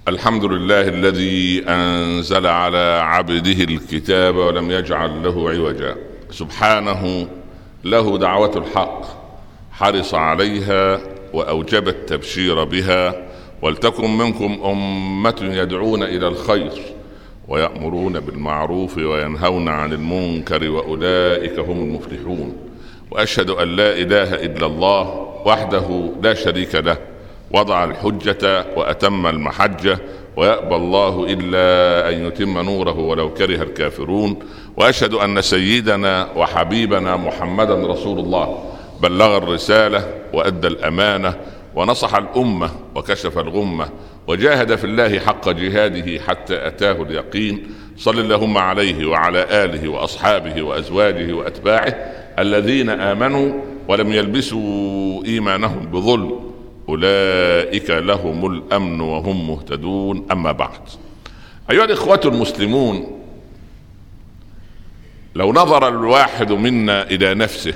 الحمد لله الذي أنزل على عبده الكتاب ولم يجعل له عوجا، سبحانه له دعوة الحق، حرص عليها وأوجب التبشير بها. ولتكن منكم أمة يدعون إلى الخير ويأمرون بالمعروف وينهون عن المنكر وأولئك هم المفلحون. وأشهد أن لا إله إلا الله وحده لا شريك له، وضع الحجة وأتم المحجة، ويأبى الله إلا أن يتم نوره ولو كره الكافرون. وأشهد أن سيدنا وحبيبنا محمدا رسول الله، بلغ الرسالة وأدى الأمانة ونصح الأمة وكشف الغمة، وجاهد في الله حق جهاده حتى أتاه اليقين. صل اللهم عليه وعلى آله وأصحابه وأزواجه وأتباعه الذين آمنوا ولم يلبسوا إيمانهم بظلم، أولئك لهم الأمن وهم مهتدون. أما بعد، أيها الإخوة المسلمون، لو نظر الواحد منا إلى نفسه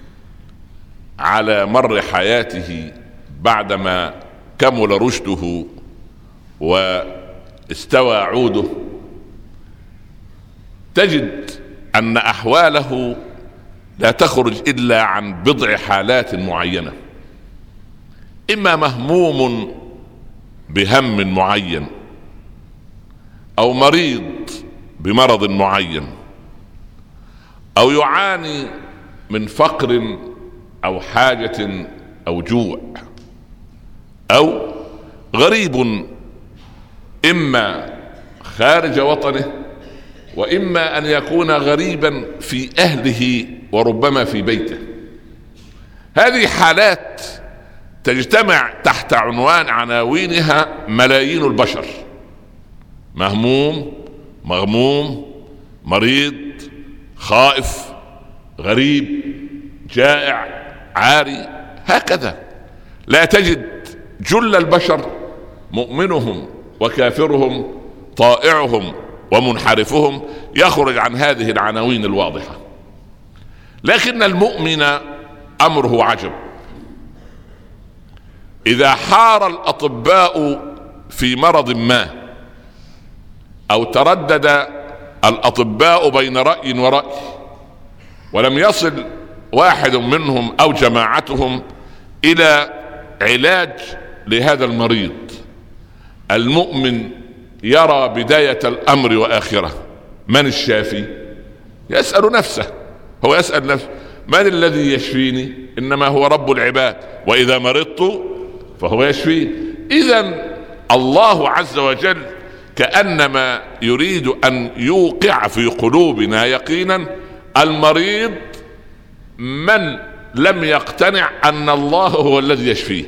على مر حياته بعدما كمل رشده واستوى عوده، تجد أن أحواله لا تخرج إلا عن بضع حالات معينة: إما مهموم بهم معين، أو مريض بمرض معين، أو يعاني من فقر أو حاجة أو جوع، أو غريب إما خارج وطنه، وإما أن يكون غريبا في أهله وربما في بيته. هذه حالات تجتمع تحت عناوينها ملايين البشر: مهموم، مغموم، مريض، خائف، غريب، جائع، عاري. هكذا لا تجد جل البشر، مؤمنهم وكافرهم، طائعهم ومنحرفهم، يخرج عن هذه العناوين الواضحة. لكن المؤمن أمره عجب. إذا حار الأطباء في مرض ما، أو تردد الأطباء بين رأي ورأي، ولم يصل واحد منهم أو جماعتهم إلى علاج لهذا المريض، المؤمن يرى بداية الأمر وآخرة. من الشافي؟ يسأل نفسه، هو يسأل نفسه: من الذي يشفيني؟ إنما هو رب العباد، وإذا مرضت فهو يشفي. إذن الله عز وجل كأنما يريد أن يوقع في قلوبنا يقينا: المريض من لم يقتنع أن الله هو الذي يشفيه.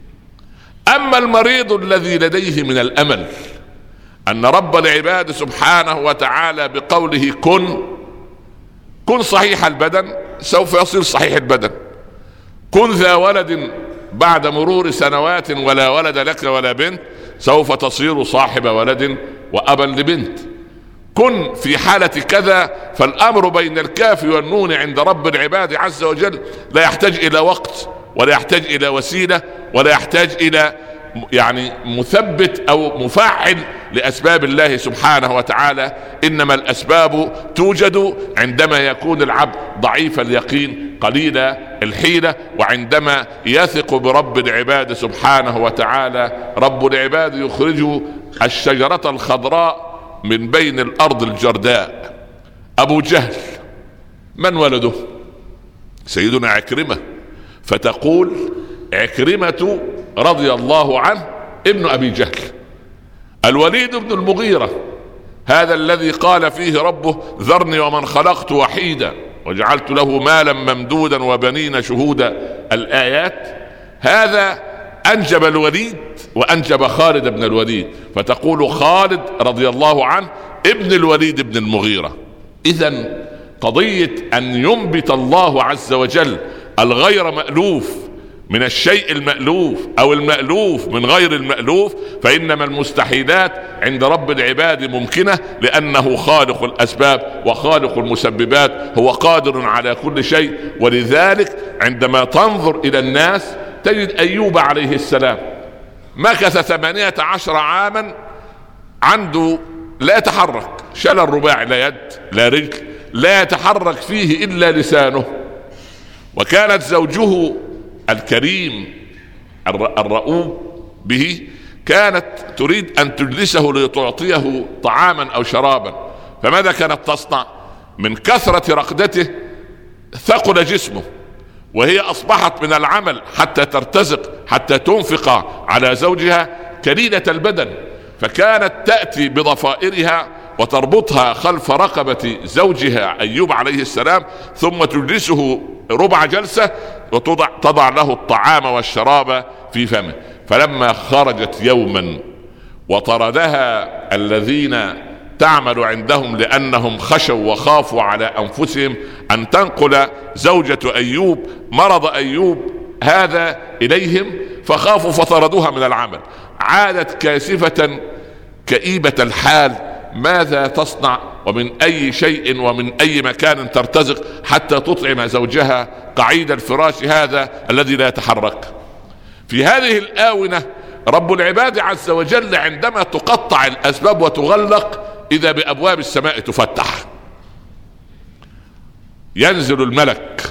أما المريض الذي لديه من الأمل أن رب العباد سبحانه وتعالى بقوله كن صحيح البدن، سوف يصير صحيح البدن. كن ذا ولد بعد مرور سنوات ولا ولد لك ولا بنت، سوف تصير صاحب ولد وأبا لبنت. كن في حالة كذا. فالأمر بين الكاف والنون عند رب العباد عز وجل لا يحتاج إلى وقت، ولا يحتاج إلى وسيلة، ولا يحتاج إلى مثبت أو مفعل لأسباب الله سبحانه وتعالى. إنما الأسباب توجد عندما يكون العبد ضعيف اليقين قليل الحيلة، وعندما يثق برب العباد سبحانه وتعالى. رب العباد يخرج الشجرة الخضراء من بين الأرض الجرداء. أبو جهل من ولده؟ سيدنا عكرمة. فتقول عكرمة رضي الله عنه ابن أبي جهل. الوليد بن المغيرة، هذا الذي قال فيه ربه: ذرني ومن خلقت وحيدا وجعلت له مالا ممدودا وبنين شهودا، الآيات. هذا أنجب الوليد وأنجب خالد بن الوليد، فتقول خالد رضي الله عنه ابن الوليد بن المغيرة. إذن قضية أن ينبت الله عز وجل الغير مألوف من الشيء المألوف، أو المألوف من غير المألوف، فإنما المستحيلات عند رب العباد ممكنة، لأنه خالق الأسباب وخالق المسببات، هو قادر على كل شيء. ولذلك عندما تنظر إلى الناس تجد أيوب عليه السلام مكث 18 عاما عنده لا يتحرك، شلل رباعي، لا يد لا رجل، لا يتحرك فيه إلا لسانه. وكانت زوجه الكريم الرؤوف به كانت تريد أن تجلسه لتعطيه طعاما أو شرابا، فماذا كانت تصنع؟ من كثرة رقدته ثقل جسمه، وهي أصبحت من العمل حتى ترتزق، حتى تنفق على زوجها كليلة البدن، فكانت تأتي بضفائرها وتربطها خلف رقبة زوجها أيوب عليه السلام، ثم تجلسه ربع جلسة وتضع له الطعام والشراب في فمه. فلما خرجت يوما وطردها الذين تعمل عندهم لأنهم خشوا وخافوا على أنفسهم أن تنقل زوجة أيوب مرض أيوب هذا إليهم، فخافوا فطردوها من العمل، عادت كاسفة كئيبة الحال. ماذا تصنع ومن أي شيء ومن أي مكان ترتزق حتى تطعم زوجها قعيد الفراش هذا الذي لا يتحرك؟ في هذه الآونة رب العباد عز وجل عندما تقطع الأسباب وتغلق إذا بأبواب السماء تفتح، ينزل الملك.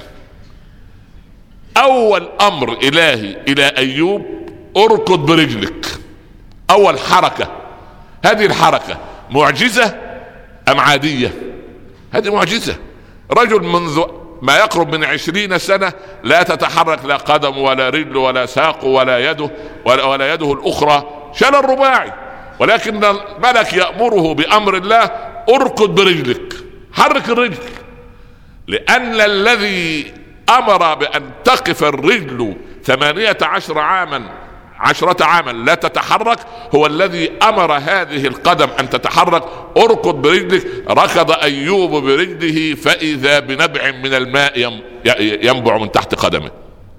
أول أمر إلهي إلى أيوب: اركض برجلك. أول حركة. هذه الحركة معجزة أم عادية؟ هذه معجزة. رجل منذ ما يقرب من 20 سنة لا تتحرك لا قدم ولا رجل ولا ساق ولا يده الأخرى، شلل رباعي، ولكن الملك يأمره بأمر الله: اركض برجلك، حرك الرجل، لأن الذي أمر بأن تقف الرجل 18 عاما لا تتحرك هو الذي أمر هذه القدم أن تتحرك. اركض برجلك. ركض أيوب برجله فإذا بنبع من الماء ينبع من تحت قدمه.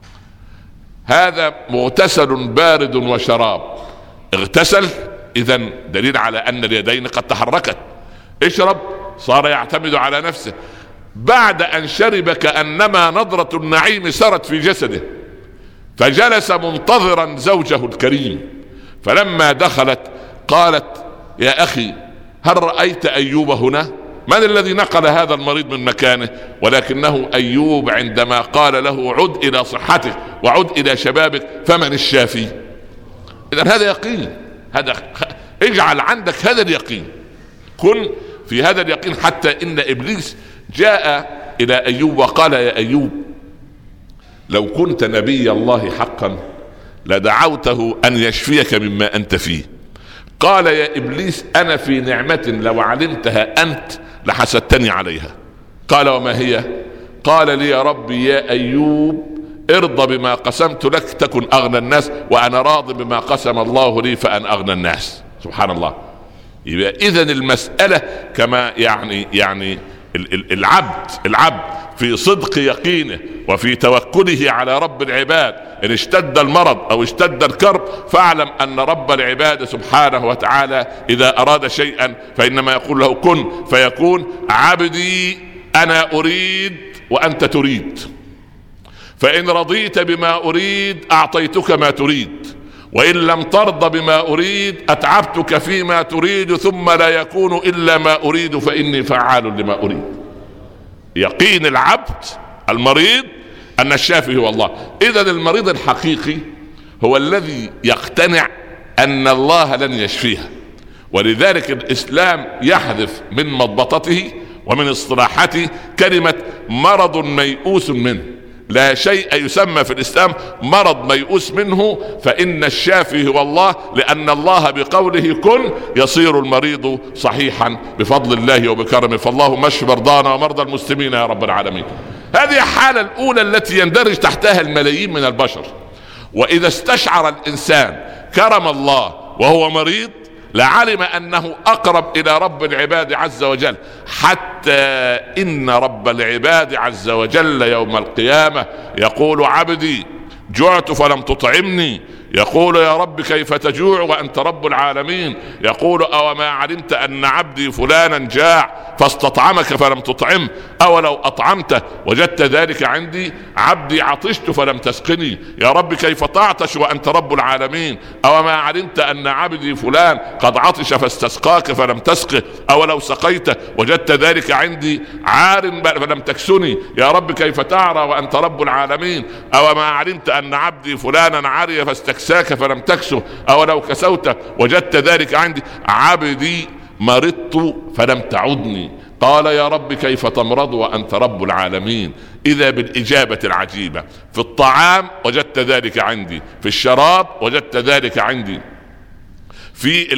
هذا مغتسل بارد وشراب. اغتسل، إذن دليل على أن اليدين قد تحركت. اشرب، صار يعتمد على نفسه. بعد أن شرب كأنما نظرة النعيم سرت في جسده، فجلس منتظرا زوجه الكريم. فلما دخلت قالت: يا أخي، هل رأيت أيوب هنا؟ من الذي نقل هذا المريض من مكانه؟ ولكنه أيوب عندما قال له: عد إلى صحتك وعد إلى شبابك، فمن الشافي؟ إذن هذا يقين. اجعل عندك هذا اليقين، كن في هذا اليقين. حتى إن إبليس جاء إلى أيوب وقال: يا أيوب، لو كنت نبي الله حقا لدعوته أن يشفيك مما أنت فيه. قال: يا إبليس، أنا في نعمة لو علمتها أنت لحسدتني عليها. قال: وما هي؟ قال لي: يا ربي يا أيوب، ارضى بما قسمت لك تكن أغنى الناس، وأنا راض بما قسم الله لي فأنا أغنى الناس. سبحان الله. يبقى إذن المسألة كما يعني العبد في صدق يقينه وفي توكله على رب العباد، إن اشتد المرض أو اشتد الكرب فاعلم أن رب العباد سبحانه وتعالى إذا أراد شيئا فإنما يقول له كن فيكون. عبدي أنا أريد وأنت تريد، فإن رضيت بما أريد أعطيتك ما تريد، وإن لم ترضى بما أريد أتعبتك فيما تريد، ثم لا يكون إلا ما أريد فإني فعال لما أريد. يقين العبد المريض أن الشافي هو الله. إذن المريض الحقيقي هو الذي يقتنع أن الله لن يشفيها. ولذلك الإسلام يحذف من مضبطته ومن اصطلاحاته كلمة مرض ميؤوس منه. لا شيء يسمى في الإسلام مرض ميؤوس منه، فإن الشافي هو الله، لأن الله بقوله كن يصير المريض صحيحا بفضل الله وبكرمه. فاللهم اشف مرضانا ومرضى المسلمين يا رب العالمين. هذه الحالة الأولى التي يندرج تحتها الملايين من البشر. وإذا استشعر الإنسان كرم الله وهو مريض لعلم أنه أقرب إلى رب العباد عز وجل، حتى إن رب العباد عز وجل يوم القيامة يقول: عبدي جعت فلم تطعمني، يقول يا رب كيف تجوع وأنت رب العالمين. يقول أو ما علمت أن عبدي فلانا جاع فاستطعمك فلم تطعمه، أو لو أطعمته وجدت ذلك عندي. عبدي عطشت فلم تسقني، يا رب كيف تعطش وأنت رب العالمين. أو ما علمت أن عبدي فلان قد عطش فاستسقاك فلم تسقه، أو لو سقيته وجدت ذلك عندي عار فلم تكسني، يا رب كيف تعرى وأنت رب العالمين. أو ما علمت أن عبدي فلانا عري فاستكساك فلم تكسه، أو لو كسوته وجدت ذلك عندي. عبدي مرضت فلم تعدني، قال يا رب كيف تمرض وأنت رب العالمين. إذا بالإجابة العجيبة، في الطعام وجدت ذلك عندي، في الشراب وجدت ذلك عندي، في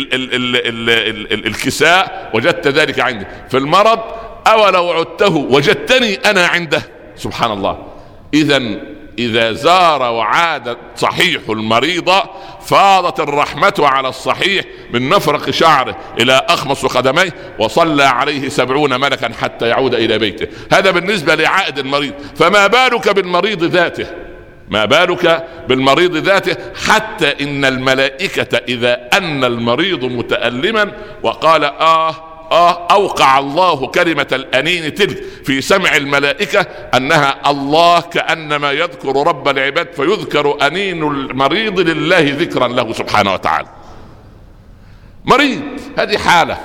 الكساء وجدت ذلك عندي، في المرض أولو عدته وجدتني أنا عنده. سبحان الله. إذا زار وعاد صحيح المريض فاضت الرحمة على الصحيح من مفرق شعره إلى أخمص قدميه، وصلى عليه 70 ملكا حتى يعود إلى بيته. هذا بالنسبة لعائد المريض، فما بالك بالمريض ذاته؟ ما بالك بالمريض ذاته؟ حتى إن الملائكة إذا أن المريض متألما وقال أوقع الله كلمة الأنين تلك في سمع الملائكة أنها الله كأنما يذكر رب العباد، فيذكر أنين المريض لله ذكرا له سبحانه وتعالى. مريض، هذه حالة.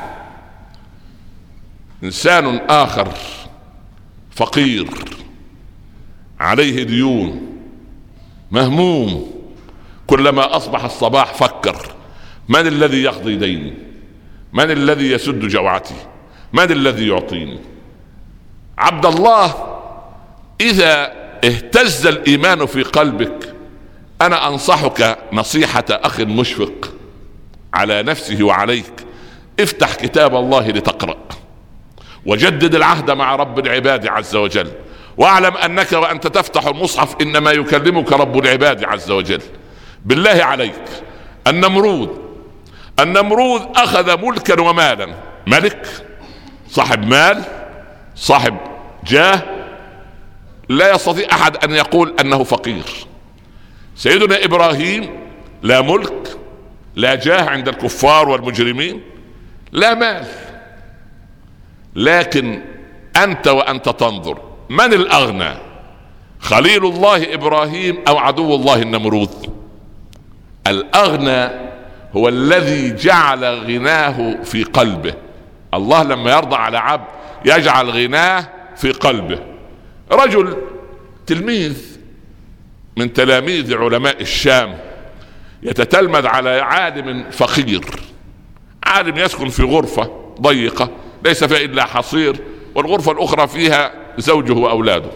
إنسان آخر فقير عليه ديون، مهموم، كلما أصبح الصباح فكر من الذي يقضي ديني، من الذي يسد جوعتي، من الذي يعطيني. عبد الله، إذا اهتز الإيمان في قلبك أنا أنصحك نصيحة أخ مشفق على نفسه وعليك: افتح كتاب الله لتقرأ، وجدد العهد مع رب العباد عز وجل، واعلم أنك وأنت تفتح المصحف إنما يكلمك رب العباد عز وجل. بالله عليك، النمرود أخذ ملكا ومالا، ملك صاحب مال صاحب جاه، لا يستطيع أحد أن يقول أنه فقير. سيدنا إبراهيم لا ملك لا جاه عند الكفار والمجرمين، لا مال، لكن أنت وأنت تنظر من الأغنى، خليل الله إبراهيم أو عدو الله النمرود؟ الأغنى هو الذي جعل غناه في قلبه. الله لما يرضى على عبد يجعل غناه في قلبه. رجل تلميذ من تلاميذ علماء الشام يتتلمذ على عالم فقير، عالم يسكن في غرفة ضيقة ليس فيها إلا حصير، والغرفة الأخرى فيها زوجه وأولاده.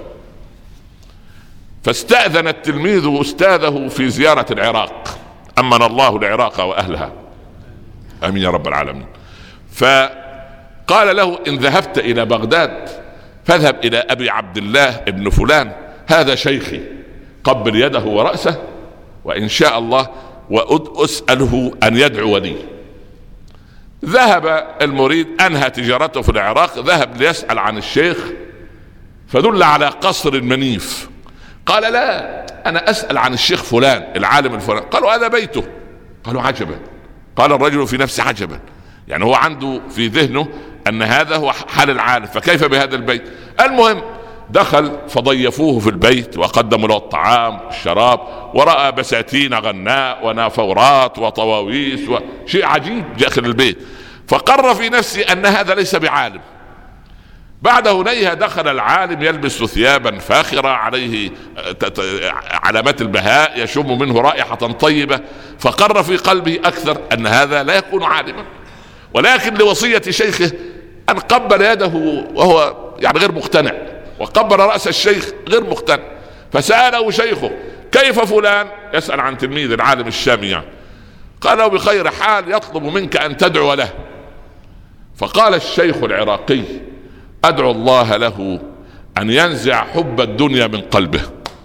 فاستأذن التلميذ أستاذه في زيارة العراق، أمن الله العراق وأهلها، آمين يا رب العالمين. فقال له: إن ذهبت إلى بغداد فاذهب إلى أبي عبد الله ابن فلان، هذا شيخي، قبل يده ورأسه، وإن شاء الله وأسأله أن يدعو لي. ذهب المريد، أنهى تجارته في العراق، ذهب ليسأل عن الشيخ، فدل على قصر منيف. قال: لا، أنا أسأل عن الشيخ فلان العالم الفلان. قالوا: هذا بيته. قالوا: عجبا. قال الرجل في نفسه: عجبا، يعني هو عنده في ذهنه أن هذا هو حال العالم، فكيف بهذا البيت؟ المهم دخل فضيفوه في البيت وقدموا له الطعام والشراب، ورأى بساتين غناء ونافورات وطواويس وشيء عجيب داخل البيت، فقر في نفسه أن هذا ليس بعالم. بعد هنيها دخل العالم يلبس ثيابا فاخرة عليه علامات البهاء، يشم منه رائحة طيبة، فقر في قلبه أكثر أن هذا لا يكون عالما، ولكن لوصية شيخه أن قبل يده وهو يعني غير مقتنع، وقبل رأس الشيخ غير مقتنع. فسأله شيخه: كيف فلان؟ يسأل عن تلميذ العالم الشامي يعني. قال له: بخير حال، يطلب منك أن تدعو له. فقال الشيخ العراقي: أدعو الله له أن ينزع حب الدنيا من قلبه.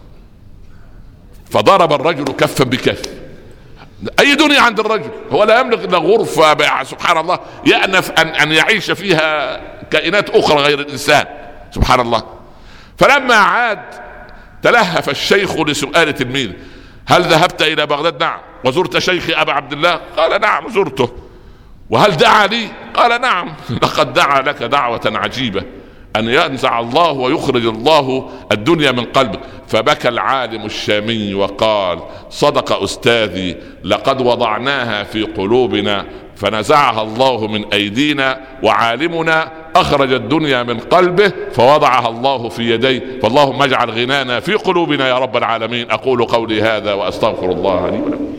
فضرب الرجل كفا بكف. أي دنيا عند الرجل؟ هو لا يملك إلا غرفة سبحان الله يأنف أن يعيش فيها كائنات أخرى غير الإنسان، سبحان الله. فلما عاد تلهف الشيخ لسؤال تلميذ: هل ذهبت إلى بغداد؟ نعم. وزرت شيخي أبا عبد الله؟ قال نعم زرته. وهل دعا لي؟ قال نعم. لقد دعا لك دعوة عجيبة، أن ينزع الله ويخرج الله الدنيا من قلبك. فبكى العالم الشامي وقال صدق أستاذي، لقد وضعناها في قلوبنا فنزعها الله من أيدينا، وعالمنا أخرج الدنيا من قلبه فوضعها الله في يديه، فاللهم اجعل غنانا في قلوبنا يا رب العالمين. أقول قولي هذا وأستغفر الله لي ولكم.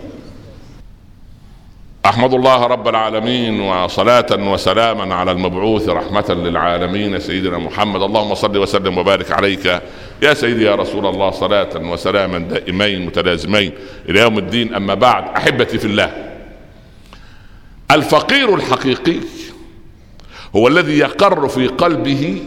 أحمد الله رب العالمين، وصلاة وسلاما على المبعوث رحمة للعالمين سيدنا محمد. اللهم صل وسلم وبارك عليك يا سيدي يا رسول الله، صلاة وسلاما دائمين متلازمين إلى يوم الدين. أما بعد، أحبتي في الله، الفقير الحقيقي هو الذي يقر في قلبه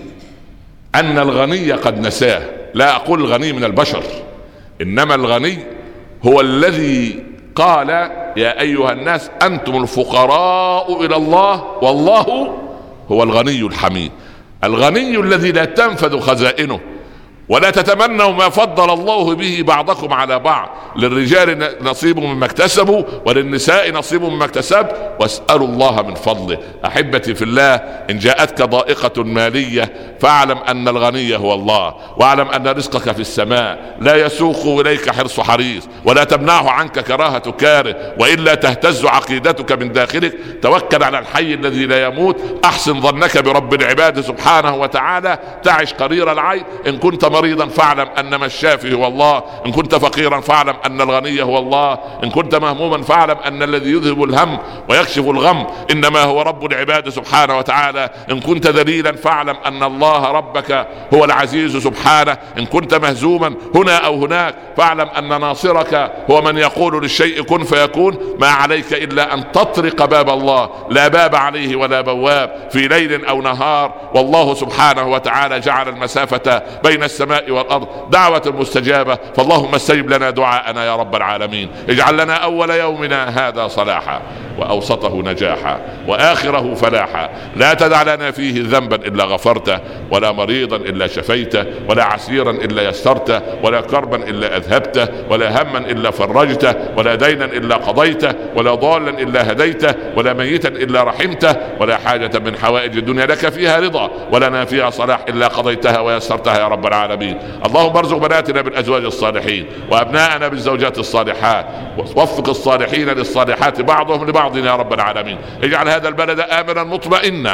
أن الغني قد نساه. لا أقول الغني من البشر، إنما الغني هو الذي قال يا أيها الناس أنتم الفقراء إلى الله والله هو الغني الحميد. الغني الذي لا تنفذ خزائنه، ولا تتمنوا ما فضل الله به بعضكم على بعض، للرجال نصيب مما اكتسبوا وللنساء نصيب مما اكتسب، واسألوا الله من فضله. أحبتي في الله، إن جاءتك ضائقة مالية فاعلم أن الغني هو الله، واعلم أن رزقك في السماء، لا يسوق إليك حرص حريص ولا تمنعه عنك كراهة كاره، وإلا تهتز عقيدتك من داخلك. توكل على الحي الذي لا يموت، أحسن ظنك برب العباد سبحانه وتعالى، تعش قرير العين. إن كنت مريضا فاعلم أنما الشافي هو الله، إن كنت فقيرا فاعلم أن الغني هو الله، إن كنت مهموما فاعلم أن الذي يذهب الهم ويكشف الغم إنما هو رب العباد سبحانه وتعالى، إن كنت ذليلا فاعلم أن الله ربك هو العزيز سبحانه، إن كنت مهزوما هنا أو هناك فاعلم أن ناصرك هو من يقول للشيء كن فيكون. ما عليك إلا أن تطرق باب الله، لا باب عليه ولا بواب، في ليل أو نهار، والله سبحانه وتعالى جعل المسافة بين السماء والأرض دعوة مستجابة. فاللهم استجب لنا دعاءنا يا رب العالمين. اجعل لنا أول يومنا هذا صلاحا، وأوسطه نجاحا، وآخره فلاحا. لا تدع لنا فيه ذنبا إلا غفرته، ولا مريضا إلا شفيته، ولا عسيرا إلا يسرته، ولا كربا إلا أذهبته، ولا هما إلا فرجته، ولا دينا إلا قضيته، ولا ضالا إلا هديته، ولا ميتا إلا رحمته، ولا حاجة من حوائج الدنيا لك فيها رضا ولنا فيها صلاح إلا قضيتها ويسرتها يا رب العالمين. اللهم ارزق بناتنا بالأزواج الصالحين، وأبناءنا بالزوجات الصالحات، ووفق الصالحين للصالحات بعضهم لبعض يا رب العالمين. اجعل هذا البلد آمنا مطمئنا،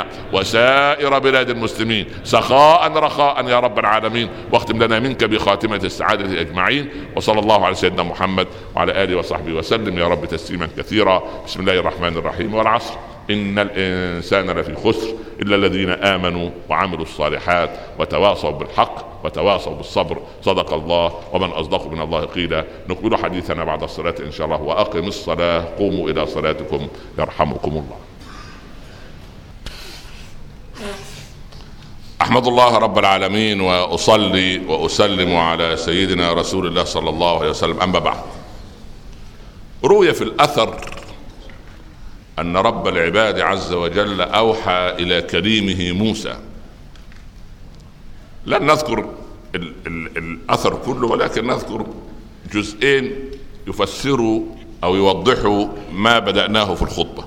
وسائر بلاد المسلمين سخاء رخاء يا رب العالمين. واختم لنا منك بخاتمة السعادة أجمعين. وصلى الله على سيدنا محمد وعلى آله وصحبه وسلم يا رب تسليما كثيرا. بسم الله الرحمن الرحيم. والعصر إن الإنسان لفي خسر إلا الذين آمنوا وعملوا الصالحات وتواصوا بالحق وتواصوا بالصبر. صدق الله، ومن أصدق من الله قيلا. نكمل حديثنا بعد الصلاة إن شاء الله. وأقم الصلاة، قوموا إلى صلاتكم يرحمكم الله. أحمد الله رب العالمين، وأصلي وأسلم على سيدنا رسول الله صلى الله عليه وسلم. أما بعد، روي في الأثر أن رب العباد عز وجل أوحى إلى كريمه موسى. لن نذكر الأثر كله، ولكن نذكر جزئين يفسروا أو يوضحوا ما بدأناه في الخطبة.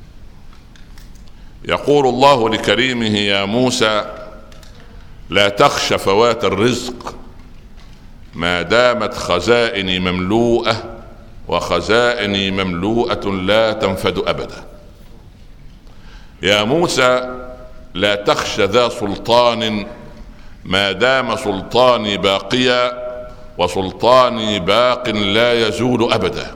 يقول الله لكريمه يا موسى لا تخش فوات الرزق ما دامت خزائني مملوءة، وخزائني مملوءة لا تنفد أبدا. يا موسى لا تخش ذا سلطان ما دام سلطاني باقيا، وسلطاني باق لا يزول أبدا.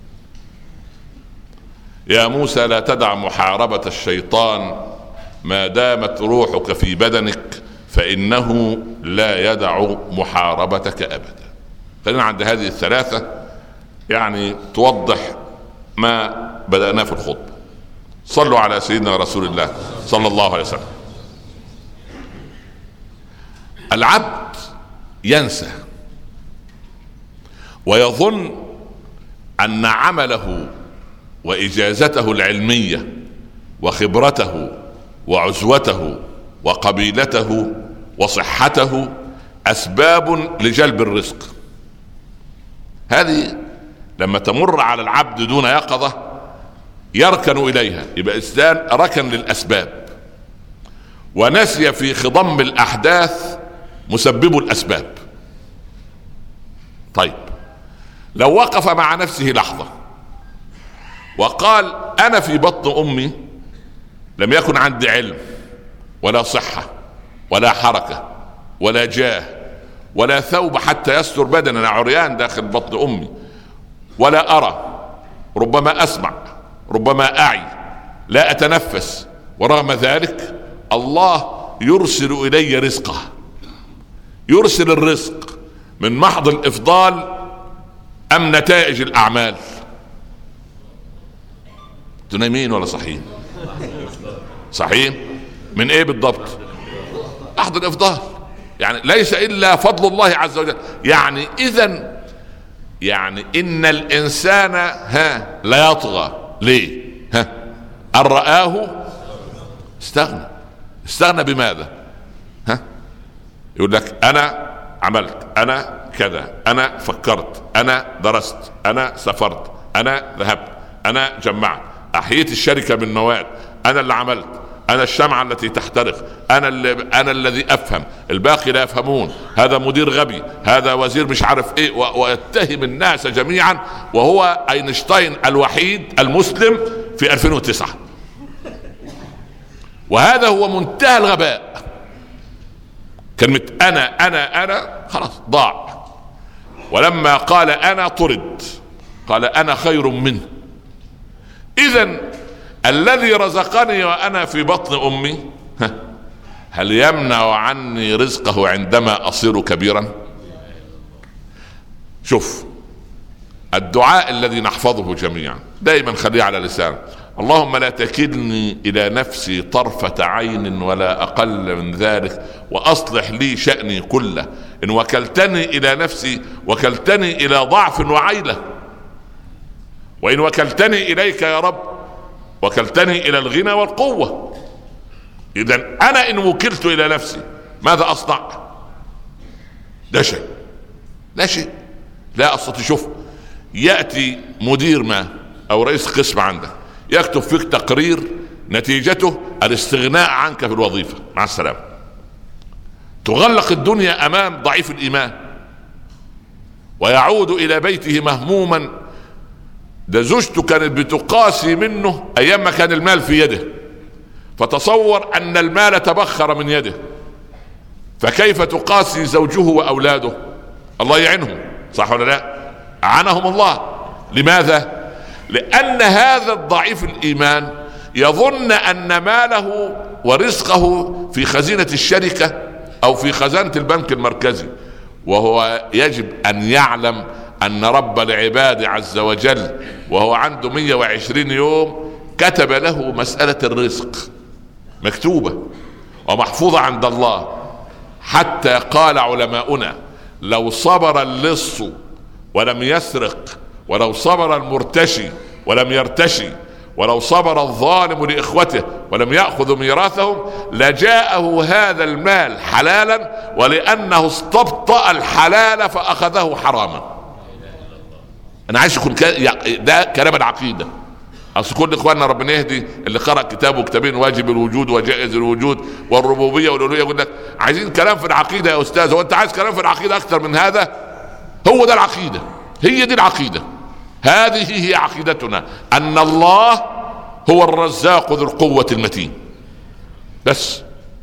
يا موسى لا تدع محاربة الشيطان ما دامت روحك في بدنك، فإنه لا يدع محاربتك أبدا. خلينا عند هذه الثلاثة يعني توضح ما بدأنا في الخطبة. صلوا على سيدنا رسول الله صلى الله عليه وسلم. العبد ينسى ويظن أن عمله وإجازته العلمية وخبرته وعزوته وقبيلته وصحته أسباب لجلب الرزق. هذه لما تمر على العبد دون يقظة يركن إليها، يبقى الإنسان ركن للأسباب ونسي في خضم الأحداث مسبب الأسباب. طيب لو وقف مع نفسه لحظة وقال أنا في بطن أمي لم يكن عندي علم ولا صحة ولا حركة ولا جاه ولا ثوب حتى يستر بدني، أنا عريان داخل بطن أمي، ولا أرى، ربما أسمع، ربما أعي، لا أتنفس، ورغم ذلك الله يرسل إلي رزقه، يرسل الرزق من محض الإفضال أم نتائج الأعمال؟ تنامين ولا صحيين؟ صحيين من إيه بالضبط؟ محض الإفضال، يعني ليس إلا فضل الله عز وجل. يعني إذن يعني إن الإنسان لا يطغى ليه؟ أن رآه استغنى. استغنى بماذا؟ يقول لك أنا عملت، أنا كذا، أنا فكرت، أنا درست، أنا سافرت، أنا ذهبت، أنا جمعت، أحييت الشركة بالنواة، أنا اللي عملت، أنا الشمعة التي تحترق، أنا الذي أفهم، الباقي لا يفهمون، هذا مدير غبي، هذا وزير مش عارف إيه، ويتهم الناس جميعا، وهو أينشتاين الوحيد المسلم في 2009. وهذا هو منتهى الغباء. كلمة أنا خلاص ضاع. ولما قال أنا طرد، قال أنا خير منه. إذن الذي رزقني وأنا في بطن أمي هل يمنع عني رزقه عندما أصير كبيرا؟ شوف الدعاء الذي نحفظه جميعا دائما خليه على لسان: اللهم لا تكلني إلى نفسي طرفة عين ولا أقل من ذلك، وأصلح لي شأني كله، إن وكلتني إلى نفسي وكلتني إلى ضعف وعيلة، وإن وكلتني إليك يا رب وكلتني إلى الغنى والقوة. إذن أنا إن وكلت إلى نفسي ماذا أصنع؟ لا شيء، لا شيء، لا أستطيع. شوف يأتي مدير ما أو رئيس قسم عندك يكتب فيك تقرير نتيجته الاستغناء عنك في الوظيفة، مع السلامة. تغلق الدنيا أمام ضعيف الإيمان ويعود إلى بيته مهموما. ده زوجته كانت بتقاسي منه أيام ما كان المال في يده، فتصور أن المال تبخر من يده، فكيف تقاسي زوجه وأولاده؟ الله يعينهم، صح ولا لا؟ أعانهم الله. لماذا؟ لأن هذا الضعيف الإيمان يظن أن ماله ورزقه في خزينة الشركة أو في خزانة البنك المركزي، وهو يجب أن يعلم أن رب العباد عز وجل وهو عنده 120 يوم كتب له مسألة الرزق مكتوبة ومحفوظة عند الله. حتى قال علماؤنا: لو صبر اللص ولم يسرق، ولو صبر المرتشي ولم يرتشي، ولو صبر الظالم لإخوته ولم يأخذ ميراثهم، لجاءه هذا المال حلالا، ولأنه استبطأ الحلال فأخذه حراما. أنا عايز يكون ده كلام العقيدة. أصل كل إخواننا ربنا يهدي اللي قرأ كتاب وكتابين: واجب الوجود وجائز الوجود والربوبية والألوهية، يقول لك عايزين كلام في العقيدة يا أستاذ. هو أنت عايز كلام في العقيدة أكثر من هذا؟ هو ده العقيدة، هي دي العقيدة، هذه هي عقيدتنا، أن الله هو الرزاق ذو القوة المتين. بس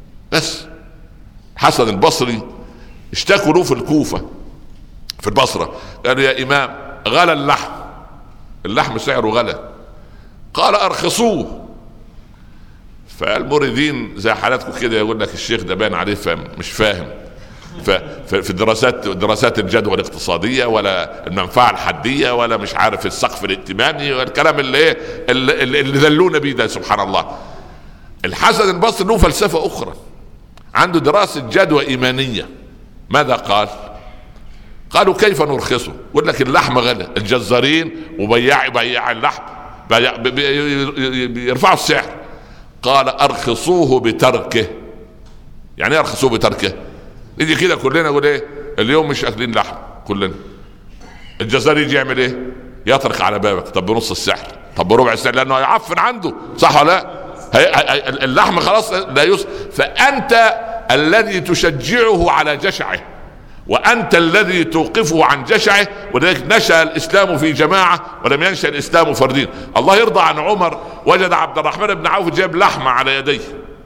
حسن البصري اشتكوا له في الكوفة في البصرة، قالوا: يا إمام غلى اللحم سعره غلى. قال: أرخصوه. فالمريدين زي حالاتكم كده يقول لك الشيخ ده باين عليه مش فاهم في دراسات الجدوى الاقتصادية ولا المنفعة الحدية ولا مش عارف السقف الائتماني والكلام اللي ذلونا بيه ده. سبحان الله. الحسن البصري له فلسفة أخرى، عنده دراسة جدوى إيمانية. ماذا قال؟ قالوا: كيف نرخصه؟ يقول لك اللحم غلى، الجزارين وبياع اللحم بيرفعوا السعر. قال: أرخصوه بتركه. يعني ايه أرخصوه بتركه؟ يجي كده كلنا نقول ايه؟ اليوم مش اكلين لحم كلنا. الجزار يجي يعمل ايه؟ يطرق على بابك. طب بنص السعر، طب بربع السعر، لانه هيعفن عنده، صح ولا لا؟ اللحم خلاص لا فانت الذي تشجعه على جشعه، وانت الذي توقفه عن جشعه. ولذلك نشأ الاسلام في جماعة ولم ينشأ الاسلام فردين. الله يرضى عن عمر، وجد عبد الرحمن بن عوف جاب لحمة على يديه.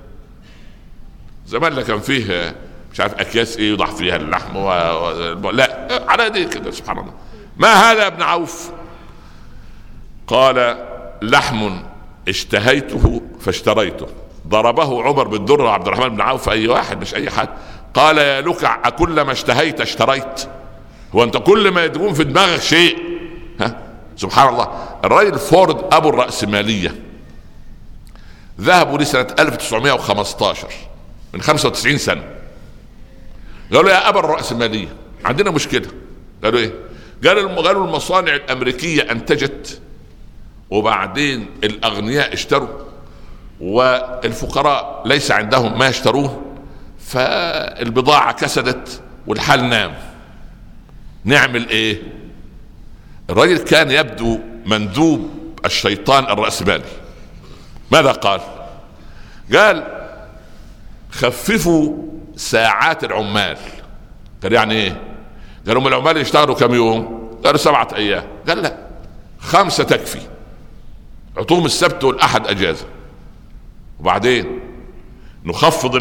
زمان كان فيه مش عارف اكياس ايه يوضع فيها اللحم لا، على يديه كده. سبحان الله. ما هذا يا ابن عوف؟ قال لحم اشتهيته فاشتريته. ضربه عمر بالدر عبد الرحمن بن عوف، اي واحد مش اي حد. قال يا لكع أكل ما اشتهيت اشتريت؟ هو انت كل ما يدقون في دماغك شيء؟ سبحان الله. الرجل فورد ابو الرأسمالية ذهبوا لي سنة 1915 من 95 سنة. قالوا يا ابا الرأسمالية عندنا مشكلة. قالوا ايه؟ قالوا المصانع الامريكية انتجت، وبعدين الاغنياء اشتروا، والفقراء ليس عندهم ما يشتروه، فالبضاعة كسدت والحال نام. نعمل ايه؟ الرجل كان يبدو مندوب الشيطان الرأسمالي. ماذا قال؟ قال خففوا ساعات العمال. قال يعني ايه؟ قالوا العمال يشتغلوا كم يوم؟ قالوا 7 أيام. قال لا، 5 تكفي، اعطوهم السبت والأحد أجازة، وبعدين نخفض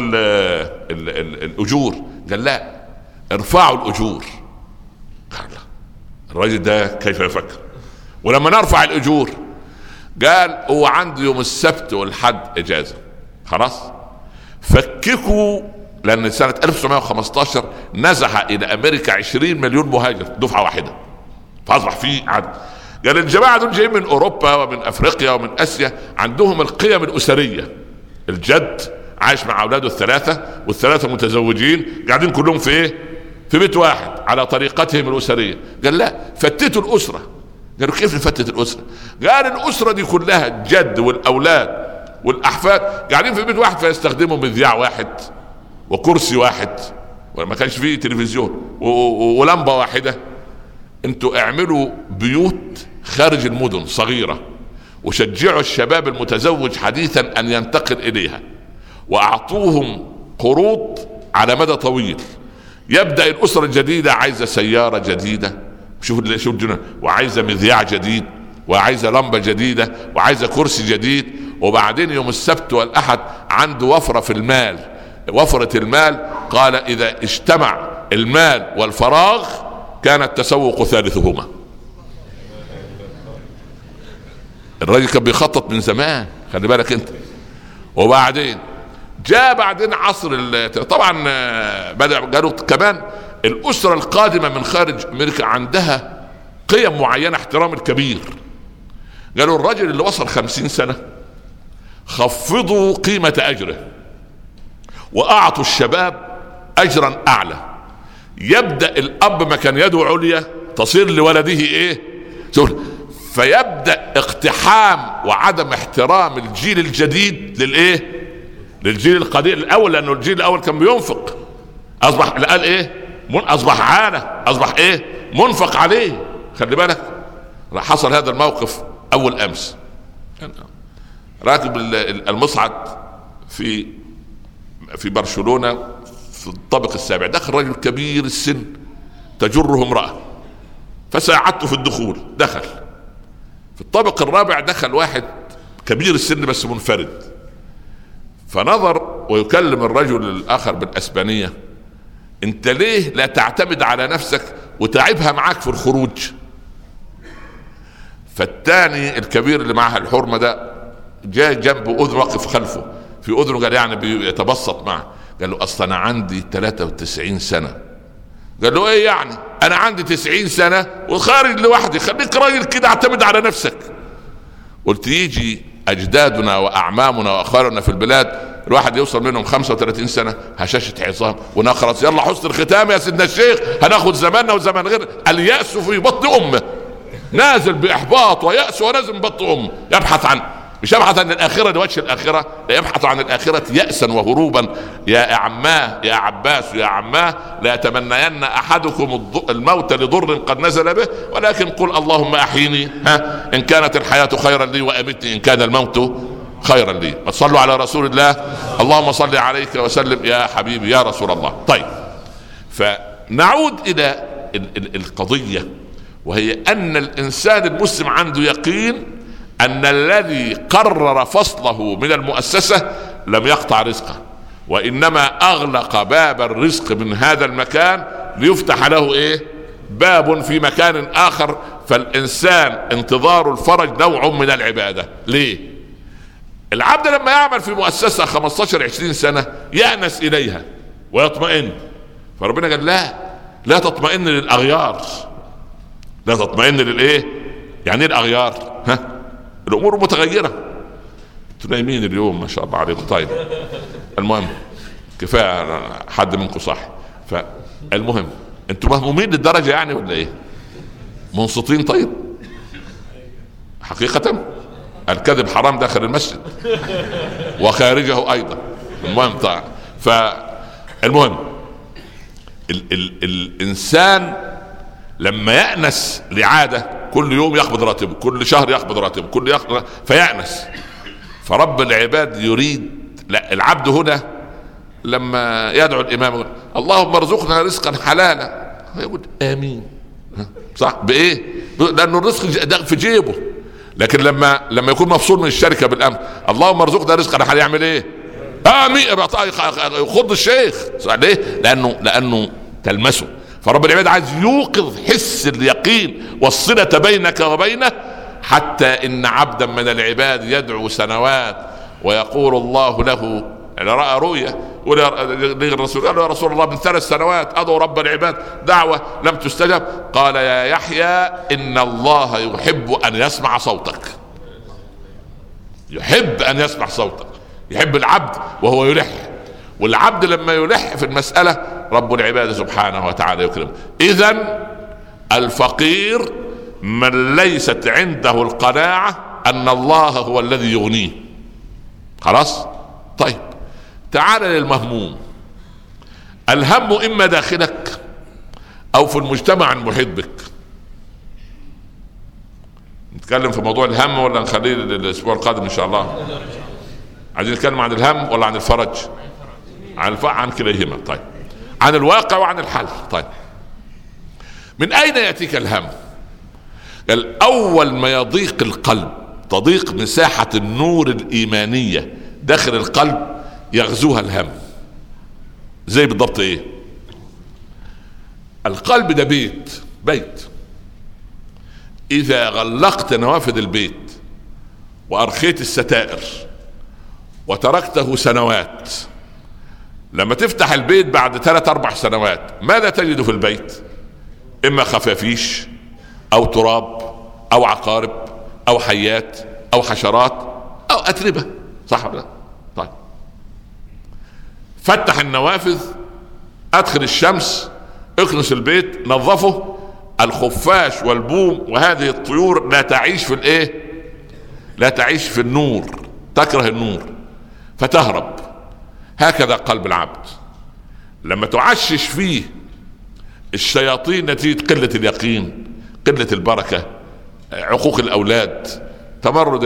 الأجور. قال لا، ارفعوا الأجور. قال لا، الراجل ده كيف يفكر؟ ولما نرفع الأجور، قال هو عنده يوم السبت والحد إجازة، خلاص فككوا. لأن سنة 1915 نزح إلى أمريكا 20 مليون مهاجر دفعة واحدة، فأصبح في عدد. قال الجماعة دول جايين من أوروبا ومن أفريقيا ومن آسيا، عندهم القيم الأسرية. الجد عايش مع أولاده الثلاثة، والثلاثة متزوجين، قاعدين كلهم في إيه؟ في بيت واحد على طريقتهم الأسرية. قال لا، فتتوا الأسرة. قالوا كيف نفتت الأسرة؟ قال الأسرة دي كلها الجد والأولاد والأحفاد قاعدين في بيت واحد، فيستخدموا مذياع واحد وكرسي واحد، وما كانش فيه تلفزيون، ولمبة واحدة. انتوا اعملوا بيوت خارج المدن صغيرة، وشجعوا الشباب المتزوج حديثا ان ينتقل اليها، واعطوهم قروض على مدى طويل. يبدأ الاسرة الجديدة عايزة سيارة جديدة، شوف الجنة، وعايزة مذياع جديد، وعايزة لمبة جديدة، وعايزة كرسي جديد. وبعدين يوم السبت والأحد عنده وفرة في المال. وفرة المال قال إذا اجتمع المال والفراغ كان التسوق ثالثهما. الراجل كان بيخطط من زمان، خلي بالك انت. وبعدين جاء بعدين عصر طبعا بدأ قالوا كمان الأسرة القادمة من خارج أمريكا عندها قيم معينة، احترام الكبير. قالوا الرجل اللي وصل 50 سنة خفضوا قيمة أجره، وأعطوا الشباب أجرا أعلى. يبدأ الأب ما كان يده عليا تصير لولده إيه؟ فيبدأ اقتحام وعدم احترام الجيل الجديد للإيه؟ للجيل القديم الأول، لأنه الجيل الأول كان بينفق، أصبح قال إيه؟ أصبح عانة، أصبح إيه؟ منفق عليه. خلي بالك، حصل هذا الموقف أول أمس. راكب المصعد في برشلونة في الطابق السابع، دخل رجل كبير السن تجره امرأة، فساعدته في الدخول. دخل في الطابق الرابع، دخل واحد كبير السن بس منفرد، فنظر ويكلم الرجل الآخر بالأسبانية: انت ليه لا تعتمد على نفسك وتعبها معاك في الخروج؟ فالتاني الكبير اللي معها الحرمة ده جاء جنب أذن، وقف خلفه في أذنه، قال يعني بيتبسط معه، قال له أصلا أنا عندي 93 سنة. قال له إيه يعني؟ أنا عندي 90 سنة وخارج لوحدي، خليك راجل كده، اعتمد على نفسك. قلت يجي أجدادنا وأعمامنا وأخوالنا في البلاد الواحد يوصل منهم 35 سنة هشاشة عظام ونخرس، يلا حسن الختام يا سيدنا الشيخ، هناخد زماننا وزمان غير. اليأس في بطن أمه، نازل بإحباط ويأس ونازل من بطن أمه، يبحث عن مش يبحث عن الآخرة لوجه الآخرة، لا يبحث عن الآخرة يأسا وهروبا. يا عماه يا عباس يا عماه لا يتمنين أحدكم الموت لضر قد نزل به، ولكن قل اللهم أحيني إن كانت الحياة خيرا لي وأمتني إن كان الموت خيرا لي. صلوا على رسول الله. اللهم صل عليك وسلم يا حبيبي يا رسول الله. طيب، فنعود إلى القضية، وهي أن الإنسان المسلم عنده يقين أن الذي قرر فصله من المؤسسة لم يقطع رزقه، وإنما أغلق باب الرزق من هذا المكان ليفتح له باب في مكان آخر. فالإنسان انتظار الفرج نوع من العبادة. ليه؟ العبد لما يعمل في مؤسسة 15-20 سنة يأنس إليها ويطمئن، فربنا قال لا تطمئن للأغيار، لا تطمئن يعني الأغيار الأمور متغيرة. انتوا نايمين اليوم ما شاء الله عليكم. طيب، المهم كفاية حد منكم صح. فالمهم انتوا مهمومين للدرجة يعني ولا ايه؟ منصتين؟ طيب، حقيقة الكذب حرام داخل المسجد وخارجه ايضا. المهم طيب، فالمهم الانسان لما يأنس لعادة كل يوم يقبض راتبه، كل شهر يقبض راتبه، فيأنس. فرب العباد يريد العبد هنا لما يدعو الإمام يقول اللهم ارزقنا رزقا حلالا، يقول آمين. صح؟ بإيه؟ لأنه الرزق في جيبه. لكن لما يكون مفصول من الشركة بالأمر اللهم ارزقنا رزقا حلالا، يعمل إيه؟ آمين، يخض الشيخ. صح؟ ليه؟ لأنه تلمسه. فرب العباد عايز يوقظ حس اليقين والصلة بينك وبينه، حتى إن عبدا من العباد يدعو سنوات ويقول الله له، رأى رؤيا الرسول قال له يا رسول الله من 3 سنوات أدعو رب العباد دعوة لم تستجب، قال يا يحيى إن الله يحب أن يسمع صوتك. يحب أن يسمع صوتك، يحب العبد وهو يلح. والعبد لما يلح في المسألة رب العباد سبحانه وتعالى يكرمه. إذن الفقير من ليست عنده القناعة أن الله هو الذي يغنيه. خلاص؟ طيب، تعال للمهموم. الهم إما داخلك أو في المجتمع المحيط بك. نتكلم في موضوع الهم ولا نخليه الأسبوع القادم إن شاء الله؟ عايزين نتكلم عن الهم ولا عن الفرج؟ عن كليهما. طيب، عن الواقع وعن الحل. طيب، من أين يأتيك الهم؟ الأول ما يضيق القلب، تضيق مساحة النور الإيمانية داخل القلب، يغزوها الهم. زي بالضبط ايه؟ القلب ده بيت إذا غلقت نوافذ البيت وأرخيت الستائر وتركته سنوات، لما تفتح البيت بعد 3-4 سنوات ماذا تجد في البيت؟ إما خفافيش أو تراب أو عقارب أو حيات أو حشرات أو أتربة. صح ولا لا؟ طيب، فتح النوافذ، أدخل الشمس، اكنس البيت، نظفه. الخفاش والبوم وهذه الطيور لا تعيش في لا تعيش في النور، تكره النور فتهرب. هكذا قلب العبد لما تعشش فيه الشياطين نتيجة قلة اليقين، قلة البركة، عقوق الأولاد، تمرد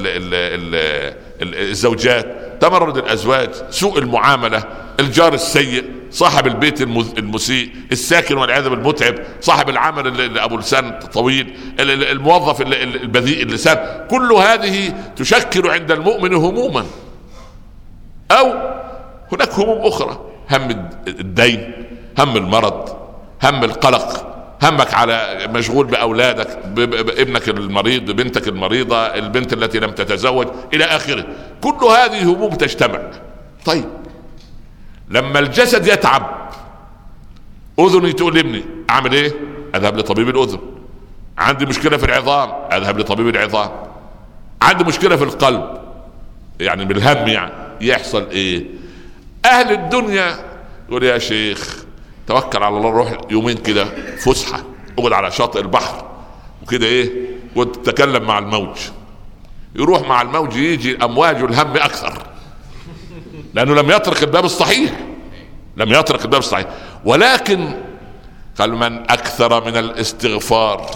الزوجات، تمرد الأزواج، سوء المعاملة، الجار السيء، صاحب البيت المسيء، الساكن والعياذ بالمتعب، صاحب العمل اللي أبو لسان طويل، الموظف البذيء اللسان، كل هذه تشكل عند المؤمن هموما. أو هناك هموم أخرى، هم الدين، هم المرض، هم القلق، همك على مشغول بأولادك، بابنك المريض، ببنتك المريضة، البنت التي لم تتزوج إلى آخره. كل هذه هموم تجتمع. طيب، لما الجسد يتعب، أذني تقول لابني أعمل إيه؟ أذهب لطبيب الأذن. عندي مشكلة في العظام، أذهب لطبيب العظام. عندي مشكلة في القلب، يعني بالهم، يعني يحصل إيه؟ أهل الدنيا يقول يا شيخ توكل على الله، روح يومين كده فسحة، اقعد على شاطئ البحر وكده وتتكلم مع الموج. يروح مع الموج، يجي امواج الهم اكثر، لانه لم يترك الباب الصحيح، لم يترك الباب الصحيح. ولكن قال من اكثر من الاستغفار،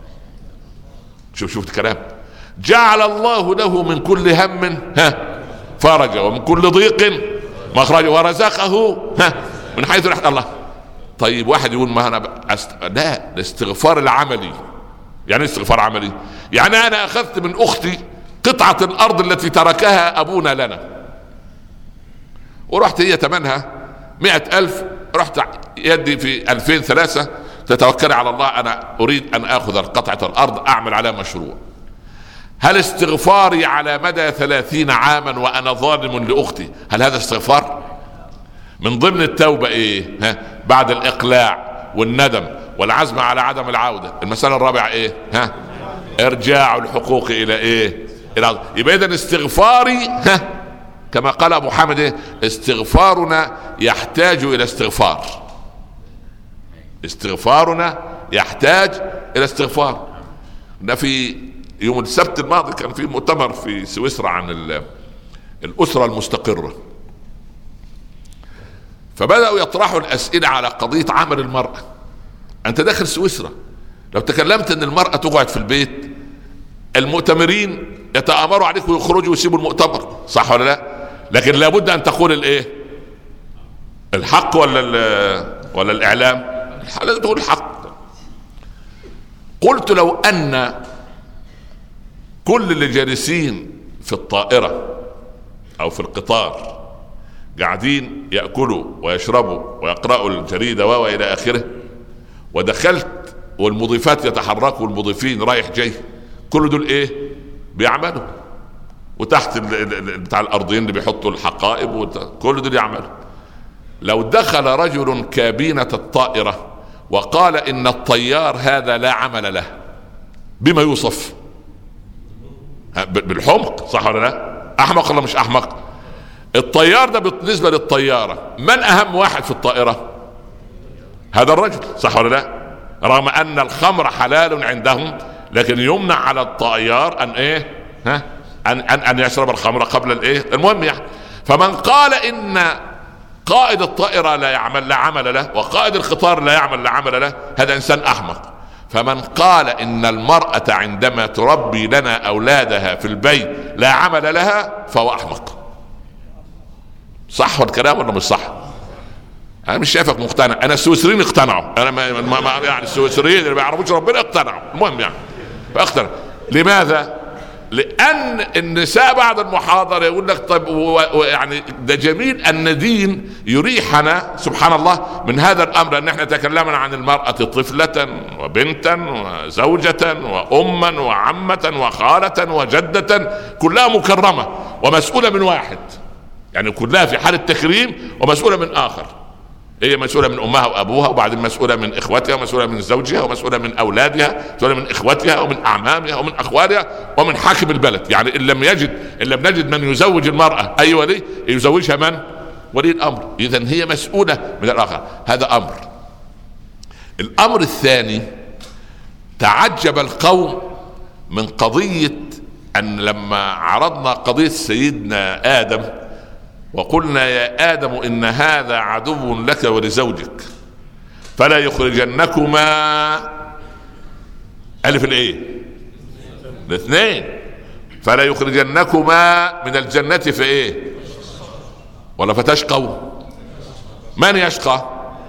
شوف الكلام، جعل الله له من كل هم فرجا ومن كل ضيق مخرجا ورزقه من حيث لا يحتسب. الله. طيب واحد يقول ما انا لا، الاستغفار العملي. يعني استغفار عملي، يعني انا اخذت من اختي قطعة الارض التي تركها ابونا لنا، ورحت هي تمنها 100,000، رحت يدي في 2003 تتوكلي على الله، انا اريد ان اخذ قطعة الارض اعمل عليها مشروع. هل استغفاري على مدى 30 عاما وانا ظالم لاختي، هل هذا استغفار؟ من ضمن التوبة ايه؟ بعد الاقلاع والندم والعزم على عدم العودة. المسألة الرابعة ايه؟ ارجاع الحقوق الى ايه؟ الى. يبقى اذا استغفاري كما قال ابو حامد ايه؟ استغفارنا يحتاج الى استغفار، استغفارنا يحتاج الى استغفار. ده في يوم السبت الماضي كان في مؤتمر في سويسرا عن الأسرة المستقرة، فبدأوا يطرحوا الأسئلة على قضية عمل المرأة. أنت داخل سويسرا، لو تكلمت أن المرأة تقعد في البيت المؤتمرين يتآمروا عليك ويخرجوا ويسيبوا المؤتمر، صح ولا لا؟ لكن لابد أن تقول الإيه؟ الحق ولا الإعلام؟ لازم تقول الحق. قلت لو أن كل اللي جالسين في الطائرة أو في القطار قاعدين يأكلوا ويشربوا ويقرأوا الجريدة وإلى آخره، ودخلت والمضيفات يتحركوا والمضيفين رايح جاي، كل دول إيه؟ بيعملوا، وتحت بتاع الأرضين اللي بيحطوا الحقائب كل دول يعملوا. لو دخل رجل كابينة الطائرة وقال إن الطيار هذا لا عمل له، بما يوصف؟ بالحمق، صح ولا لا؟ احمق ولا مش احمق؟ الطيار ده بالنسبه للطياره من اهم واحد في الطائره؟ هذا الرجل، صح ولا لا؟ رغم ان الخمر حلال عندهم، لكن يمنع على الطيار ان ايه؟ ان يشرب الخمر قبل الايه؟ المهم يعني. فمن قال ان قائد الطائره لا عمل له، وقائد القطار لا عمل له، هذا انسان احمق. فمن قال ان المرأة عندما تربي لنا اولادها في البيت لا عمل لها فهو احمق. صح الكلام ولا مش صح؟ انا مش شايفك مقتنع. انا السويسريين اقتنعوا، انا ما يعني السويسريين اللي ما يعرفوش ربنا اقتنعوا، المهم يعني فاقتنع. لماذا؟ لان النساء بعد المحاضرة يقول لك طيب يعني ده جميل ان دين يريحنا سبحان الله من هذا الامر، ان احنا تكلمنا عن المرأة طفلة وبنتا وزوجة واما وعمة وخالة وجدة، كلها مكرمة ومسؤولة من واحد، يعني كلها في حالة تكريم ومسؤولة من اخر. هي مسؤولة من امها وابوها، وبعدين مسؤولة من اخوتها، ومسؤولة من زوجها، ومسؤولة من اولادها، مسؤولة من اخوتها ومن اعمامها ومن اخوالها ومن حاكم البلد. يعني ان لم نجد من يزوج المرأة اي ولي يزوجها من؟ ولي الامر. اذا هي مسؤولة من الاخر. هذا امر. الامر الثاني، تعجب القوم من قضية ان لما عرضنا قضية سيدنا ادم وقلنا يا آدم إن هذا عدو لك ولزوجك فلا يخرجنكما ألف الإيه؟ الاثنين، فلا يخرجنكما من الجنة في إيه؟ ولا فتشقوا؟ من يشقى؟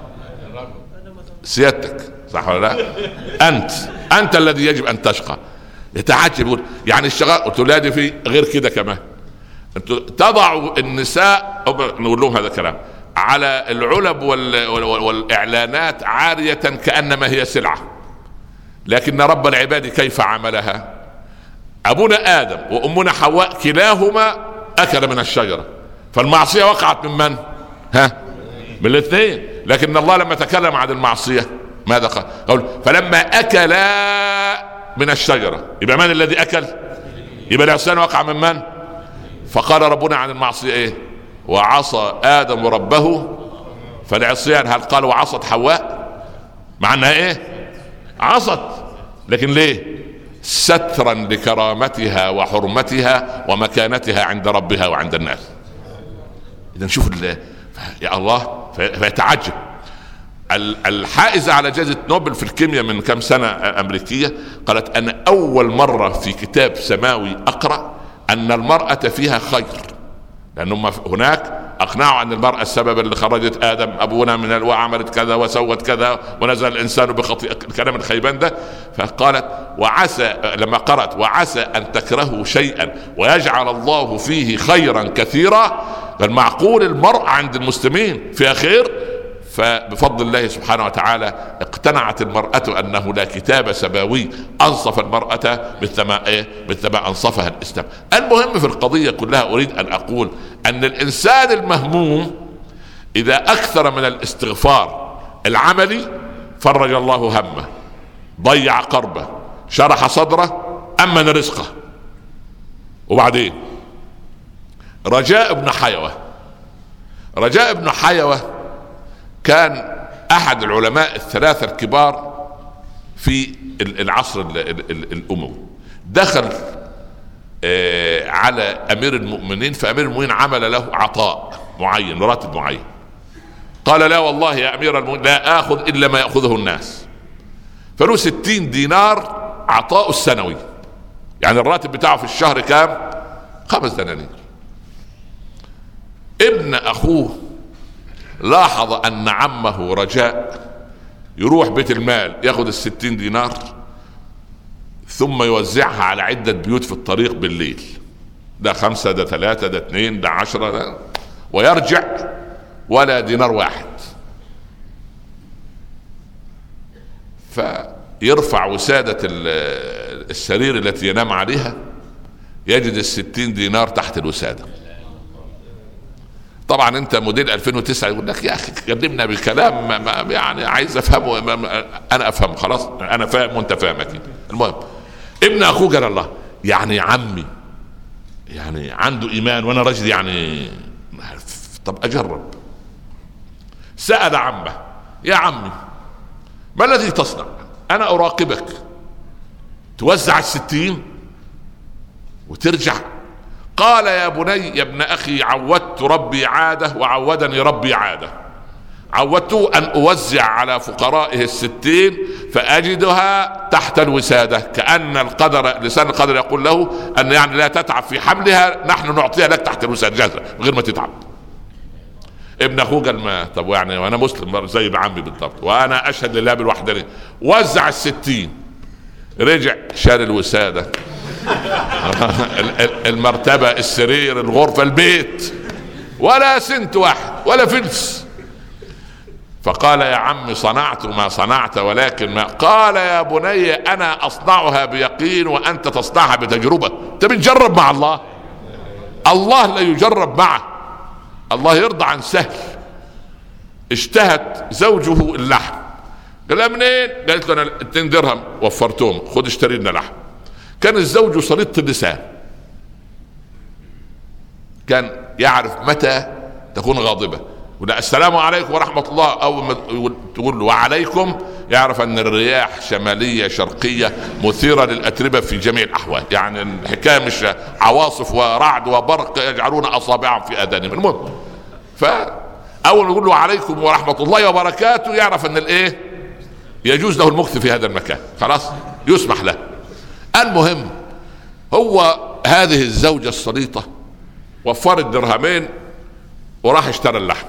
سيادتك، صح ولا لا؟ أنت الذي يجب أن تشقى. يتعجب يقول يعني الشقاء. قلت له لا، في غير كده كمان. تضع النساء، نقول لهم هذا كلام، على العلب والإعلانات عارية كأنما هي سلعة، لكن رب العباد كيف عملها؟ أبونا آدم وأمنا حواء كلاهما أكل من الشجرة، فالمعصية وقعت من من؟ من الاثنين. لكن الله لما تكلم عن المعصية ماذا قال؟ فلما أكلا من الشجرة، يبقى من الذي أكل؟ يبقى العصيان وقع من من؟ فقال ربنا عن المعصية ايه؟ وعصى آدم ربه فالعصيان. هل قال وعصت حواء؟ مع انها ايه؟ عصت، لكن ليه؟ سترا لكرامتها وحرمتها ومكانتها عند ربها وعند الناس. إذا نشوف يا الله فيتعجب. الحائزة على جائزة نوبل في الكيمياء من كم سنة أمريكية قالت أنا أول مرة في كتاب سماوي أقرأ أن المرأة فيها خير، لأنهم هناك أقنعوا أن المرأة السبب اللي خرجت آدم أبونا من وعملت كذا وسوت كذا ونزل الإنسان بخطيئة، الكلام الخيبان ده. فقالت وعسى، لما قرأت وعسى أن تكرهوا شيئا ويجعل الله فيه خيرا كثيرا، فالمعقول المرأة عند المسلمين فيها خير. فبفضل الله سبحانه وتعالى اقتنعت المرأة أنه لا كتاب سماوي أنصف المرأة مثل ما أنصفها الإسلام. المهم في القضية كلها أريد أن أقول أن الإنسان المهموم إذا أكثر من الاستغفار العملي فرج الله همه، ضيع قربه، شرح صدره، أمن رزقه. وبعدين رجاء بن حيوة كان أحد العلماء الثلاثة الكبار في العصر الأموي. دخل على أمير المؤمنين، فأمير المؤمنين عمل له عطاء معين، راتب معين. قال لا والله يا أمير المؤمنين لا آخذ إلا ما يأخذه الناس. فله 60 دينار عطاء السنوي، يعني الراتب بتاعه في الشهر كام؟ 5 دنانير. ابن أخوه لاحظ أن عمه رجاء يروح بيت المال ياخذ 60 دينار ثم يوزعها على عدة بيوت في الطريق بالليل، ده 5 ده 3 ده 2 ده 10 ده، ويرجع ولا دينار واحد. فيرفع وسادة السرير التي ينام عليها يجد 60 دينار تحت الوسادة. طبعا انت موديل 2009 يقول لك يا اخي كلمنا بكلام ما يعني عايز افهمه، انا افهم خلاص، انا فاهم وانت فاهم اكيد. المهم ابن اخوه قال الله يعني عمي يعني عنده ايمان وانا رجل يعني طب اجرب. سأل عمه يا عمي ما الذي تصنع؟ انا اراقبك توزع 60 وترجع. قال يا بني يا ابن أخي عودت ربي عادة وعودني ربي عادة، عودته أن أوزع على فقرائه 60 فأجدها تحت الوسادة، كأن القدر لسان القدر يقول له أن يعني لا تتعب في حملها، نحن نعطيها لك تحت الوسادة جاهزة من غير ما تتعب. ابن أخوه قال ما طب يعني وأنا مسلم زي عمي بالضبط وأنا أشهد لله بالوحدانية. وزع 60، رجع شال الوسادة المرتبة السرير الغرفة البيت ولا سنت واحد ولا فلس. فقال يا عم صنعت ما صنعت ولكن ما قال يا بني أنا أصنعها بيقين وأنت تصنعها بتجربة. أنت بتجرب مع الله، الله لا يجرب معه، الله يرضى عن سهل. اشتهت زوجه اللحم، قال منين؟ قالت له أنا 2 درهم وفرتهم خد اشتري لنا لحم. كان الزوج سليط اللسان، كان يعرف متى تكون غاضبة، ولا السلام عليكم ورحمة الله أول ما تقول له وعليكم يعرف أن الرياح شمالية شرقية مثيرة للأتربة في جميع الأحوال، يعني الحكاية مش عواصف ورعد وبرق يجعلون أصابعهم في آذانهم. المهم فأول ما يقول له وعليكم ورحمة الله وبركاته يعرف أن الإيه يجوز له المكث في هذا المكان، خلاص يسمح له. المهم هو هذه الزوجة السليطة وفرت 2 درهمين وراح اشترى اللحم.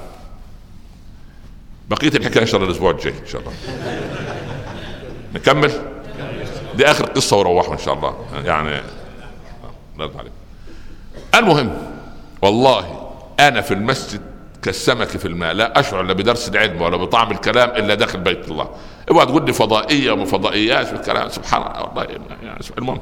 بقية الحكاية ان شاء الله الاسبوع الجاي ان شاء الله نكمل، دي اخر قصة وروحوا ان شاء الله يعني نرد عليك. المهم والله انا في المسجد كالسمك في الماء، لا اشعر لا بدرس العلم ولا بطعم الكلام الا داخل بيت الله. اوعى تقول لي فضائيه وما فضائيات والكلام سبحان الله والله يعني. المهم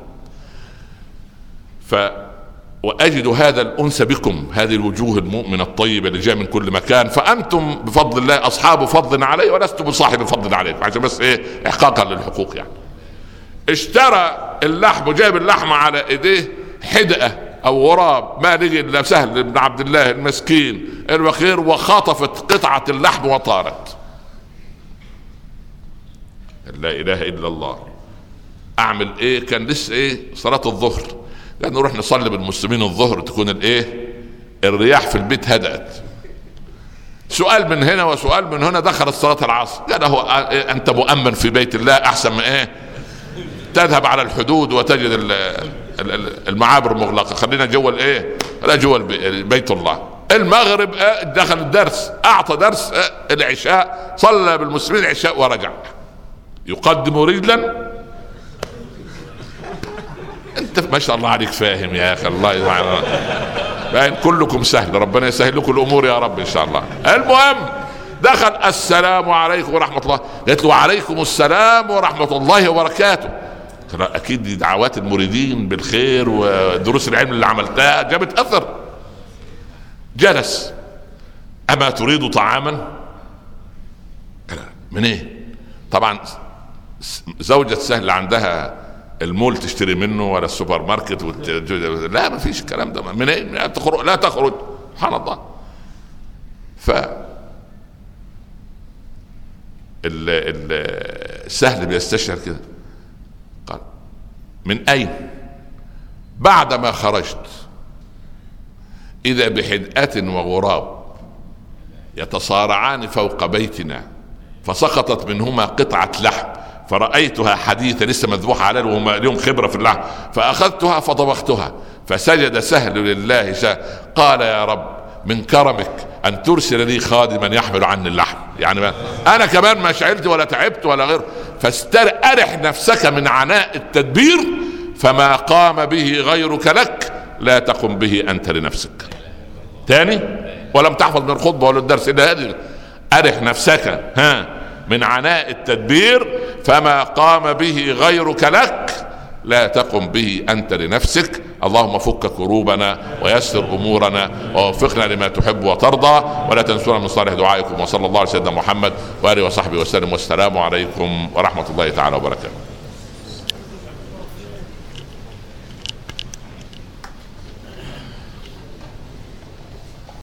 واجد هذا الانس بكم، هذه الوجوه المؤمنه الطيبه اللي جايه من كل مكان، فانتم بفضل الله اصحاب فضل علي ولستم بصاحب فضل عليكم، عشان بس ايه احقاقا للحقوق يعني. اشترى اللحم وجاب اللحمه على ايديه حدقه او غراب ما لقي الا سهل بن عبد الله المسكين الوخير، وخطفت قطعه اللحم وطارت. لا اله الا الله. اعمل ايه؟ كان لسه ايه صلاة الظهر، قال نروح نصلي بالمسلمين الظهر تكون الايه الرياح في البيت هدأت. سؤال من هنا وسؤال من هنا، دخلت صلاة العصر، قال هو انت مؤمن في بيت الله احسن من ايه تذهب على الحدود وتجد المعابر مغلقة، خلينا جوا الايه لا جوا بيت الله. المغرب دخل الدرس، اعطى درس العشاء، صلى بالمسلمين العشاء ورجع يقدم رجلا. انت ما شاء الله عليك فاهم يا اخي، الله يسعدك، باين كلكم سهل، ربنا يسهل لكم الامور يا رب ان شاء الله. المهم دخل السلام عليكم ورحمه الله، قالت له وعليكم السلام ورحمه الله وبركاته. اكيد دي دعوات المريدين بالخير ودروس العلم اللي عملتها جابت اثر. جلس، اما تريد طعاما؟ من ايه؟ طبعا زوجة سهل عندها المول تشتري منه ولا السوبر ماركت لا ما فيش الكلام ده. من ايه؟ لا تخرج سبحان الله. ف السهل بيستشعر كده، قال من اين؟ بعدما خرجت اذا بحدأة وغراب يتصارعان فوق بيتنا، فسقطت منهما قطعة لحم فرأيتها حديثة لسه مذبوحة عليه وهم لهم خبرة في اللحم، فأخذتها فطبختها. فسجد سهل لله قال يا رب من كرمك أن ترسل لي خادما يحمل عني اللحم، يعني ما أنا كمان ما شعلت ولا تعبت ولا غير. فأرح نفسك من عناء التدبير، فما قام به غيرك لك لا تقم به أنت لنفسك. تاني، ولم تحفظ من الخطبة ولا الدرس إلا هذه. أرح نفسك من عناء التدبير، فما قام به غيرك لك لا تقم به أنت لنفسك. اللهم فك كروبنا ويسر أمورنا ووفقنا لما تحب وترضى، ولا تنسونا من صالح دعائكم. وصلى الله على سيدنا محمد وآله وصحبه وسلم، والسلام عليكم ورحمة الله تعالى وبركاته.